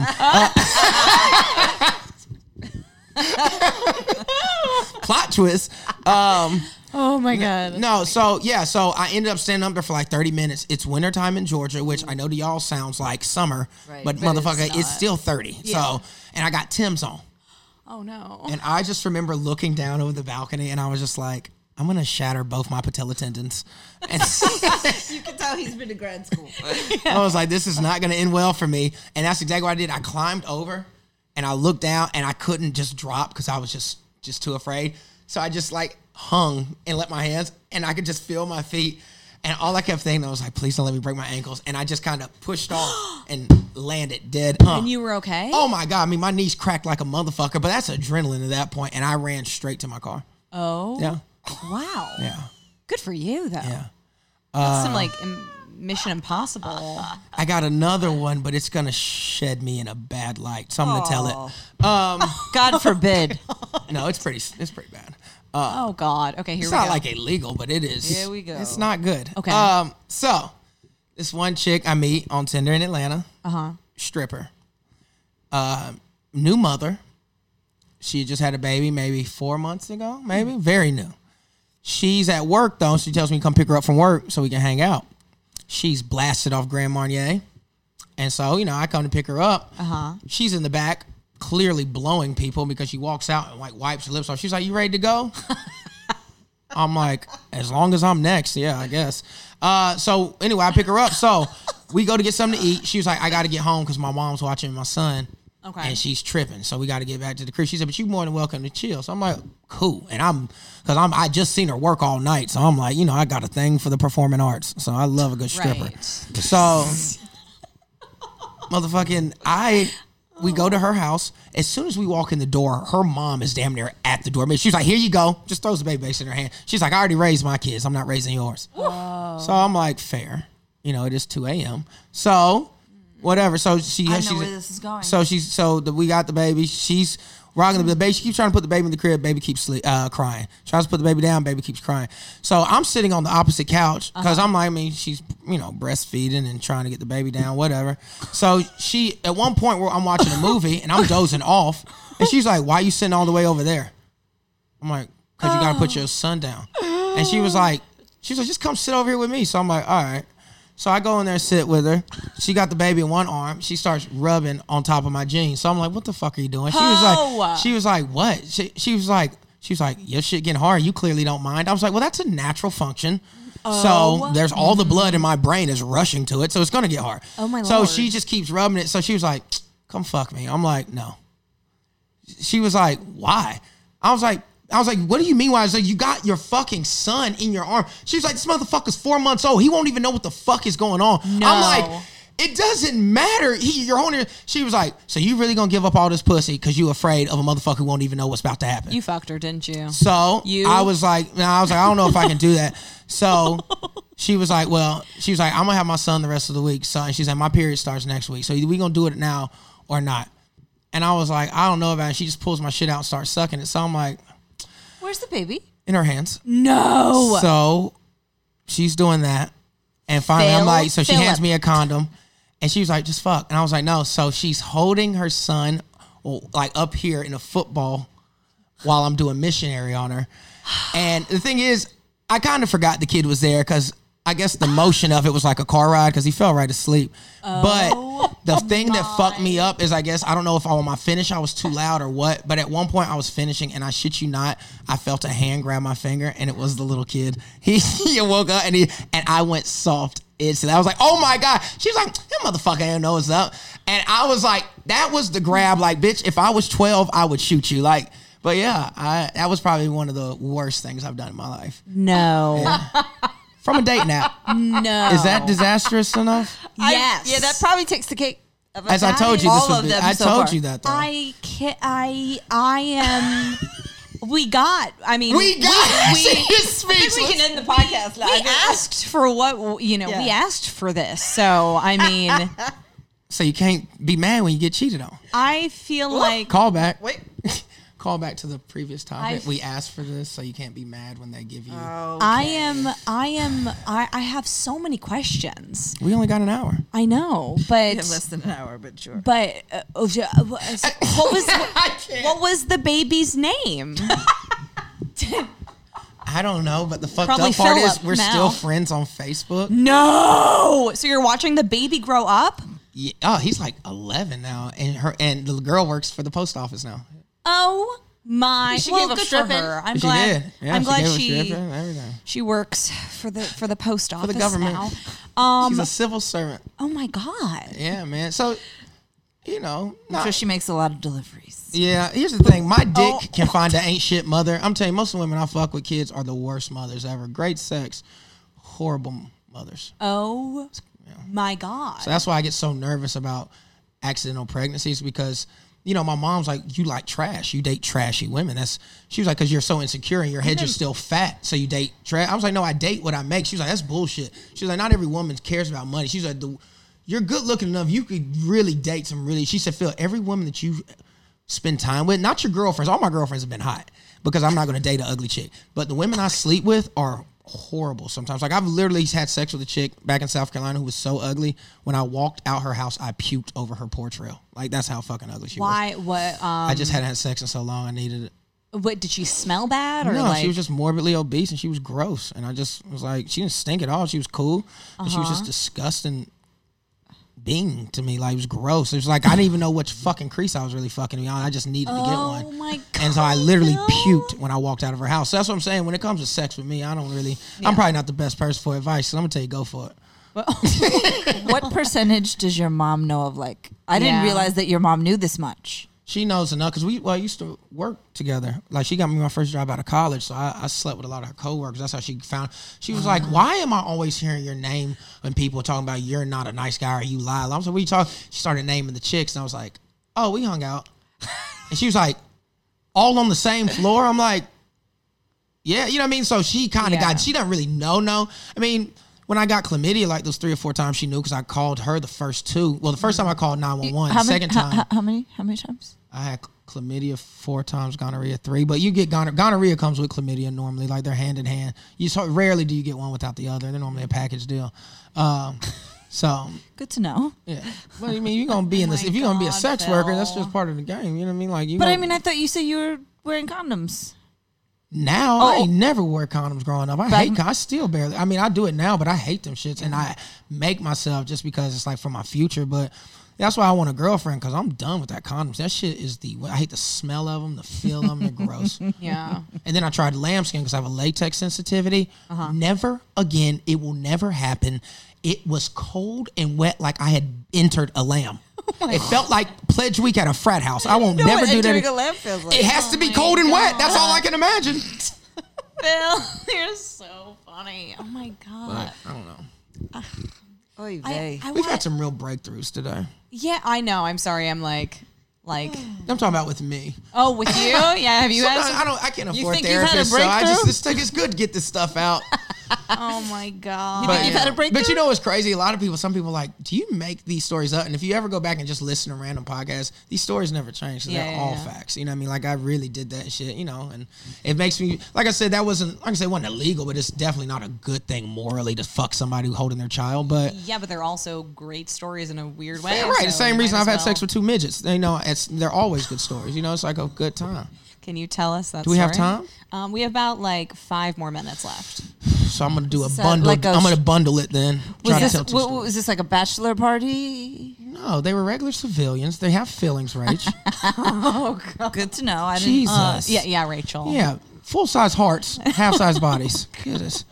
Plot twist. Oh my God. No, so I ended up standing up there for like 30 minutes. It's wintertime in Georgia, which I know to y'all sounds like summer, but motherfucker, it's still 30. Yeah. So, and I got Tim's on. Oh no. And I just remember looking down over the balcony and I was just like, I'm going to shatter both my patella tendons. And you can tell he's been to grad school. I was like, this is not going to end well for me. And that's exactly what I did. I climbed over and I looked down and I couldn't just drop because I was just too afraid. So I just like hung and let my hands and I could just feel my feet. And all I kept thinking, I was like, please don't let me break my ankles. And I just kind of pushed off and landed dead. And you were okay? Oh my God. I mean, my knees cracked like a motherfucker, but that's adrenaline at that point. And I ran straight to my car. Oh. Yeah. Wow. Yeah. Good for you, though. Yeah. That's some like Mission Impossible. I got another one, but it's going to shed me in a bad light. So I'm going to tell it. God forbid. No, it's pretty bad. Oh God. Okay, here It's we go. not like illegal, but it is. Here we go. It's not good. Okay. So this one chick I meet on Tinder in Atlanta, stripper, new mother. She just had a baby maybe 4 months ago, maybe very new. She's at work though. She tells me to come pick her up from work so we can hang out. She's blasted off Grand Marnier, and so I come to pick her up. She's in the back, clearly blowing people because she walks out and like wipes her lips off. She's like, "You ready to go?" I'm like, "As long as I'm next, yeah, I guess." So anyway, I pick her up. So we go to get something to eat. She was like, "I got to get home because my mom's watching my son." Okay. And she's tripping, so we got to get back to the crib. She said, "But you more than welcome to chill." So I'm like, "Cool." And I just seen her work all night, so I'm like, I got a thing for the performing arts, so I love a good stripper. Right. So, we go to her house. As soon as we walk in the door, her mom is damn near at the door. I mean, she's like, "Here you go." Just throws the baby in her hand. She's like, "I already raised my kids. I'm not raising yours." Whoa. So I'm like, fair. It is 2 a.m. So. Whatever. So I know where this is going. So we got the baby. She's rocking the baby. She keeps trying to put the baby in the crib. Baby keeps crying. Tries to put the baby down. Baby keeps crying. So I'm sitting on the opposite couch because I'm like, she's breastfeeding and trying to get the baby down. Whatever. So she at one point where I'm watching a movie and I'm dozing off, and she's like, "Why are you sitting all the way over there?" I'm like, "Because you got to put your son down." And she was like, "Just come sit over here with me." So I'm like, "All right." So I go in there and sit with her. She got the baby in one arm. She starts rubbing on top of my jeans. So I'm like, "What the fuck are you doing?" She was like, "What?" She was like, "Your shit getting hard. You clearly don't mind." I was like, "Well, that's a natural function." So there's all the blood in my brain is rushing to it. So it's going to get hard. Oh my Lord. So she just keeps rubbing it. So she was like, "Come fuck me." I'm like, "No." She was like, "Why?" I was like, I was like, what do you mean? Why? I was like, you got your fucking son in your arm. She was like, this motherfucker's 4 months old. He won't even know what the fuck is going on. No. I'm like, it doesn't matter. You're holding her. She was like, so you really gonna give up all this pussy because you afraid of a motherfucker who won't even know what's about to happen? You fucked her, didn't you? So I was like, I don't know if I can do that. So she was like, I'm gonna have my son the rest of the week. So, and she's like, my period starts next week. So either we gonna do it now or not. And I was like, I don't know about it. She just pulls my shit out and starts sucking it. So I'm like, Where's the baby? in her hands. No. So she's doing that. And finally I'm like, so she hands me a condom. And she was like, just fuck. And I was like, no. So she's holding her son like up here in a football while I'm doing missionary on her. And the thing is, I kind of forgot the kid was there because I guess the motion of it was like a car ride because he fell right asleep. But the thing that fucked me up is, I guess, I don't know if on my finish I was too loud or what, but at one point I was finishing and I shit you not, I felt a hand grab my finger and it was the little kid. He woke up and I went soft. I was like, oh my God. She was like, that motherfucker ain't know what's up. And I was like, that was the grab. Like, bitch, if I was 12, I would shoot you. Like, but yeah, that was probably one of the worst things I've done in my life. No. Yeah. From a dating app. No. Is that disastrous enough? Yes. Yeah, that probably takes the cake. Of As I told you, all this of would be. them I so told far. you that though. I am. We got. I mean, We got. She is I think we speechless. can end the podcast now. we asked for what we Yeah. asked for this. So I mean, So you can't be mad when you get cheated on. I feel like Call back. Wait. Call back to the previous topic. I've- We asked for this, so you can't be mad when they give you. I have so many questions. We only got an hour. I know, but Less than an hour, but sure. but what was the baby's name? I don't know, but the fucked Probably up part is Philip we're now. still friends on Facebook. No. So you're watching the baby grow up? Yeah, oh, he's like 11 now, and the girl works for the post office now. Oh my! She well, gave up good stripping. for her. I'm She glad. did. Yeah, I'm glad gave us she stripping and everything. she works for the post office the government. now. She's a civil servant. Oh my God. Yeah, man. So, you know, I'm sure she makes a lot of deliveries. yeah. Here's the thing: my dick can find an ain't shit mother. I'm telling you, most of the women I fuck with kids are the worst mothers ever. Great sex, horrible mothers. Oh my God. So that's why I get so nervous about accidental pregnancies because, you know, my mom's like, you like trash. You date trashy women. She was like, because you're so insecure and your head you're still fat, so you date trash. I was like, no, I date what I make. She was like, that's bullshit. She was like, not every woman cares about money. She was like, you're good looking enough. You could really date some really. She said, Phil, every woman that you spend time with, not your girlfriends. All my girlfriends have been hot because I'm not going to date an ugly chick. But the women I sleep with are horrible sometimes. Like, I've literally had sex with a chick back in South Carolina who was so ugly. When I walked out her house, I puked over her porch rail. Like, that's how fucking ugly she was. Why? What? I just hadn't had sex in so long. I needed it. What did she smell bad or No, like? she was just morbidly obese and she was gross. And I just was like, she didn't stink at all. She was cool, but she was just disgusting being to me. Like, it was gross. It was like I didn't even know which fucking crease I was really fucking me on. I just needed to get one. Oh my God. And so I literally puked when I walked out of her house. So that's what I'm saying. When it comes to sex with me, I don't really. I'm probably not the best person for advice. So I'm gonna tell you, go for it. What percentage does your mom know of? Like, I didn't Yeah. realize that your mom knew this much. She knows enough because we used to work together. Like, she got me my first job out of college, so I slept with a lot of her coworkers. That's how she found. She was like, "Why am I always hearing your name when people are talking about you're not a nice guy or you lie?" I was like, "What are you talking?" She started naming the chicks, and I was like, "Oh, we hung out." And she was like, "All on the same floor?" I'm like, "Yeah," you know what I mean. So she kind of got. She doesn't really know. I mean. When I got chlamydia, like those 3 or 4 times, she knew because I called her the first 2. Well, the first time I called 911. The second time, How many times? I had chlamydia 4 times, gonorrhea 3. But you get gonorrhea comes with chlamydia normally, like they're hand in hand. Rarely do you get one without the other. They're normally a package deal. So Good to know. yeah, but I mean, you're gonna be in this. If you're gonna be a sex worker, that's just part of the game. You know what I mean? Like you. But I mean, I thought you said you were wearing condoms. Now I ain't never wore condoms growing up. I still barely. I mean, I do it now, but I hate them shits, and I make myself just because it's like for my future. But that's why I want a girlfriend because I'm done with that condoms. That shit is I hate the smell of them, the feel of them. They're gross. Yeah. And then I tried lambskin because I have a latex sensitivity. Never again. It will never happen. It was cold and wet like I had entered a lamb. It felt like pledge week at a frat house. I won't never do that. Entering a lamp feels like. It has to be cold and wet. That's all I can imagine. Phil, you're so funny. Oh my god. But I don't know. Oy I vey. We've want- had some real breakthroughs today. Yeah, I know. I'm sorry. I'm like. I'm talking about with me. Oh, with you? Yeah. Have you Sometimes had? I can't afford think you've had a therapists, so I breakthrough? it's good to get this stuff out. Oh my god. But, you've had a breakthrough? But you know what's crazy? A lot of people, some people are like, do you make these stories up? And if you ever go back and just listen to random podcasts, these stories never change. So they're all facts. You know what I mean? Like I really did that shit, you know, and it makes me, like I said, that wasn't, like I said, it wasn't illegal, but it's definitely not a good thing morally to fuck somebody who's holding their child. But Yeah, but they're also great stories in a weird way. yeah, right. so The same you reason might I've as had sex well. with 2 midgets. They know they're always good stories. You know, it's like a good time. Can you tell us that? Do we have story? We have about like 5 more minutes left. So I'm gonna do a Is that bundle. like a- I'm gonna bundle it then. Try to tell 2 stories. Was this like a bachelor party? No, they were regular civilians. They have feelings, Rach. Good to know. I didn't. Jesus. Yeah, Rachel. Yeah, full size hearts, half size bodies. Goodness.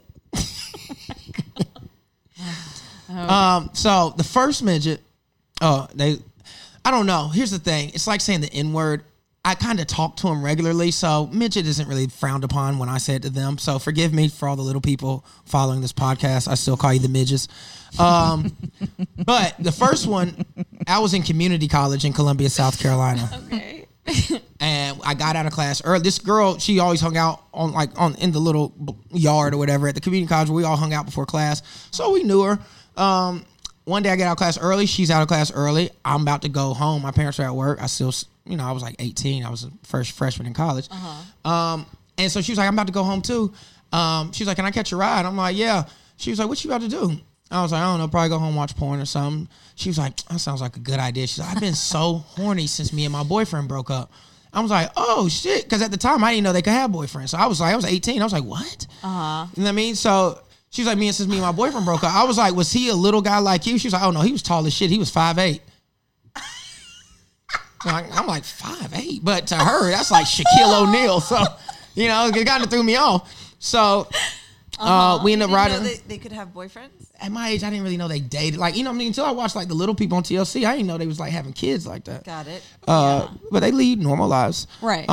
So the first midget, I don't know. Here's the thing. It's like saying the N word. I kind of talk to them regularly, so midget isn't really frowned upon when I say it to them. So forgive me for all the little people following this podcast. I still call you the midgets. But the first one, I was in community college in Columbia, South Carolina. Okay. And I got out of class early. This girl, she always hung out in the little yard or whatever at the community college where we all hung out before class. So we knew her. One day I get out of class early. She's out of class early. I'm about to go home. My parents are at work. I still, I was like 18. I was a first freshman in college. And so she was like, I'm about to go home too. She was like, can I catch a ride? I'm like, yeah. She was like, what you about to do? I was like, I don't know, probably go home, watch porn or something. She was like, that sounds like a good idea. She's like, I've been so horny since me and my boyfriend broke up. I was like, oh shit. Because at the time I didn't know they could have boyfriends. So I was 18. I was like, what? You know what I mean? So she was like, since me and my boyfriend broke up. I was like, was he a little guy like you? She was like, oh no, he was tall as shit. He was 5'8". I'm like 5'8", but to her that's like Shaquille O'Neal. So, it kind of threw me off. So we ended up riding. They could have boyfriends. At my age, I didn't really know they dated. Like, until I watched like the little people on TLC, I didn't know they was like having kids like that. Got it. But they lead normal lives. Right.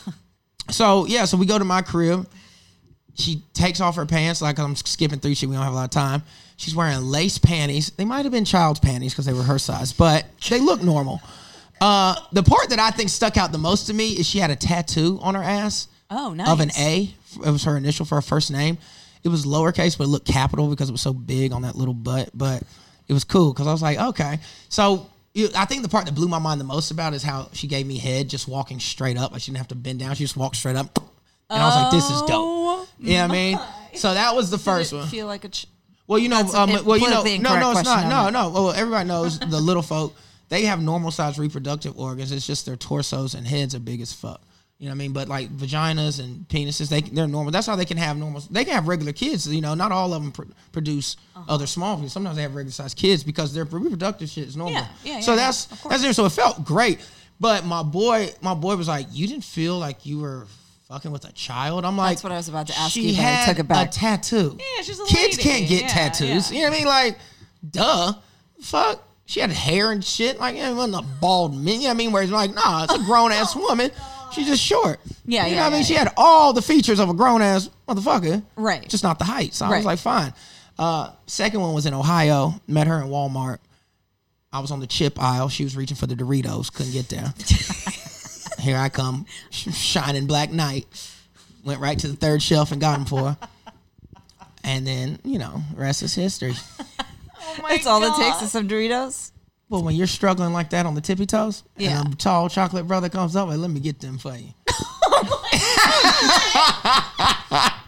So we go to my crib. She takes off her pants. Like, I'm skipping through shit. We don't have a lot of time. She's wearing lace panties. They might have been child's panties because they were her size, but they look normal. The part that I think stuck out the most to me is she had a tattoo on her ass. Oh, nice. Of an A. It was her initial for her first name. It was lowercase, but it looked capital because it was so big on that little butt. But it was cool because I was like, okay. So I think the part that blew my mind the most about is how she gave me head just walking straight up. Like she didn't have to bend down. She just walked straight up. And I was like, this is dope. You know what I mean? So that was the first one. Feel like a. Well, That's a politically no, incorrect it's not. question, No. Well, everybody knows the little folk, they have normal sized reproductive organs. It's just their torsos and heads are big as fuck. You know what I mean? But like vaginas and penises, they're normal. That's how they can have normal. They can have regular kids. Not all of them produce other small kids. Sometimes they have regular sized kids because their reproductive shit is normal. So that's it. So it felt great. But my boy was like, you didn't feel like you were fucking with a child? I'm like, That's what I was about to ask she you, but I had took it back. a tattoo. Yeah, she's a Kids lady. can't get Yeah, tattoos. yeah. You know what I mean? Like, duh. Fuck. She had hair and shit. Like, it wasn't a bald man. You know what I mean? Where it's like, nah, it's a grown ass woman. She's just short. Yeah, You know yeah, what I mean? yeah, She had all the features of a grown ass motherfucker. Right. Just not the height. So I was Right. like, fine. Second one was in Ohio. Met her in Walmart. I was on the chip aisle. She was reaching for the Doritos. Couldn't get there. Here I come. Shining black knight. Went right to the third shelf and got them for her. And then, rest is history. That's all it takes is some Doritos. Well, when you're struggling like that on the tippy toes, Yeah. and a tall chocolate brother comes up, like, let me get them for you.